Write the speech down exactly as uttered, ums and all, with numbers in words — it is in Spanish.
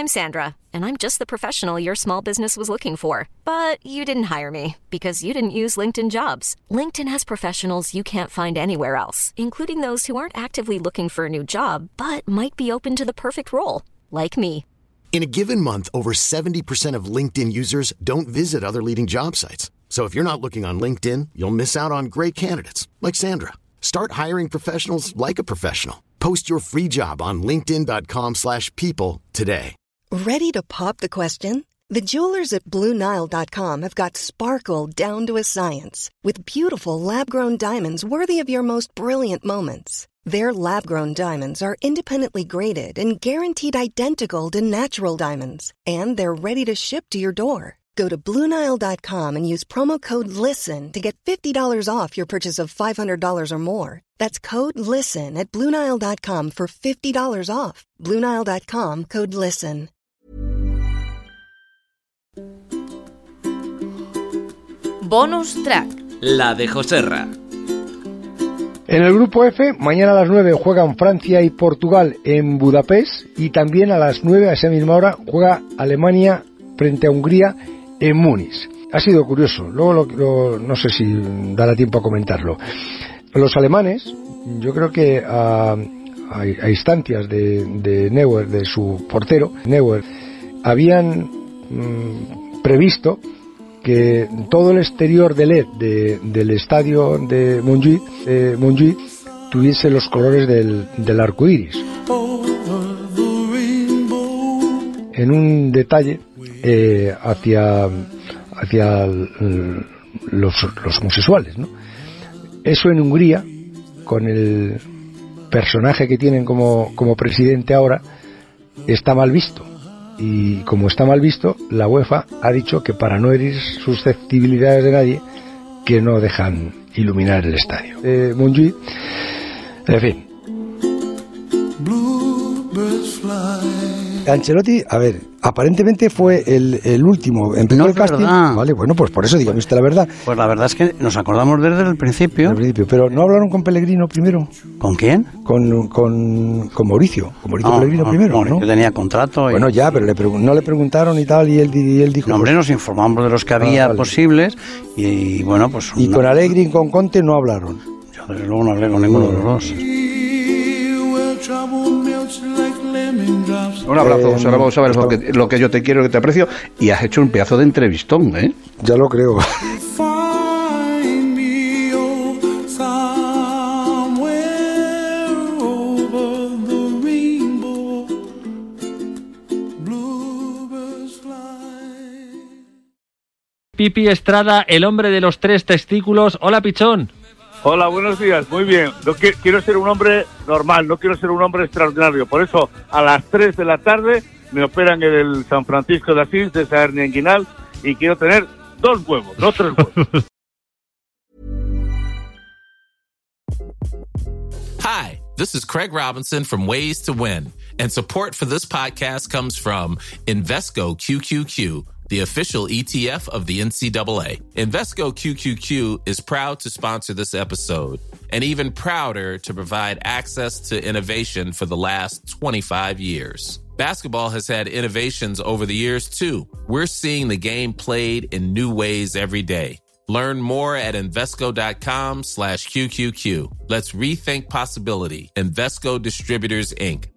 I'm Sandra, and I'm just the professional your small business was looking for. But you didn't hire me because you didn't use LinkedIn Jobs. LinkedIn has professionals you can't find anywhere else, including those who aren't actively looking for a new job, but might be open to the perfect role, like me. In a given month, over seventy percent of LinkedIn users don't visit other leading job sites. So if you're not looking on LinkedIn, you'll miss out on great candidates like Sandra. Start hiring professionals like a professional. Post your free job on linkedin.com slash people today. Ready to pop the question? The jewelers at Blue Nile dot com have got sparkle down to a science with beautiful lab-grown diamonds worthy of your most brilliant moments. Their lab-grown diamonds are independently graded and guaranteed identical to natural diamonds. And they're ready to ship to your door. Go to Blue Nile dot com and use promo code LISTEN to get fifty dollars off your purchase of five hundred dollars or more. That's code LISTEN at Blue Nile dot com for fifty dollars off. Blue Nile dot com, code LISTEN. Bonus track. La de Joserra. En el grupo F, mañana a las nueve juegan Francia y Portugal en Budapest, y también a las nueve, a esa misma hora, juega Alemania frente a Hungría en Múnich. Ha sido curioso, luego lo, lo, no sé si dará tiempo a comentarlo. Los alemanes, yo creo que a, a, a instancias de, de Neuer, de su portero, Neuer, habían mmm, previsto que todo el exterior de L E D de, del estadio de Montjuïc, de Montjuïc tuviese los colores del, del arco iris. En un detalle eh, hacia, hacia los, los homosexuales, ¿no? Eso en Hungría, con el personaje que tienen como, como presidente ahora, está mal visto. Y como está mal visto, la UEFA ha dicho que para no herir susceptibilidades de nadie, que no dejan iluminar el estadio de Montjuïc. En fin. Ancelotti, a ver, aparentemente fue el, el último. Empezó no el casting. Verdad. Vale, bueno, pues por eso dígame usted la verdad. Pues la verdad es que nos acordamos desde el principio. Desde el principio, pero ¿no hablaron con Pellegrino primero? ¿Con quién? Con, con, con Mauricio. Con Mauricio no, Pellegrino no, primero, Mauricio ¿no? tenía contrato. Y... Bueno, ya, pero le pregun- no le preguntaron y tal, y él, y él dijo... No, hombre, nos informamos de los que había ah, vale. posibles, y, y bueno, pues... Y una... con Allegri y con Conte no hablaron. Yo desde luego no hablé con ninguno de los dos. Un abrazo, eh, José Ramón, sabes lo que, lo que yo te quiero, que te aprecio, y has hecho un pedazo de entrevistón, ¿eh? Ya lo creo. Pipi Estrada, el hombre de los tres testículos. Hola, Pichón. Hola, buenos días, muy bien. No, que, quiero ser un hombre normal, no quiero ser un hombre extraordinario. Por eso, a las tres de la tarde me operan en el San Francisco de Asís de esa hernia inguinal y quiero tener dos huevos, no tres huevos. Hi, this is Craig Robinson from Ways to Win, and support for this podcast comes from Invesco Q Q Q, the official E T F of the N C double A. Invesco Q Q Q is proud to sponsor this episode, and even prouder to provide access to innovation for the last twenty-five years. Basketball has had innovations over the years, too. We're seeing the game played in new ways every day. Learn more at Invesco.com slash QQQ. Let's rethink possibility. Invesco Distributors, Incorporated.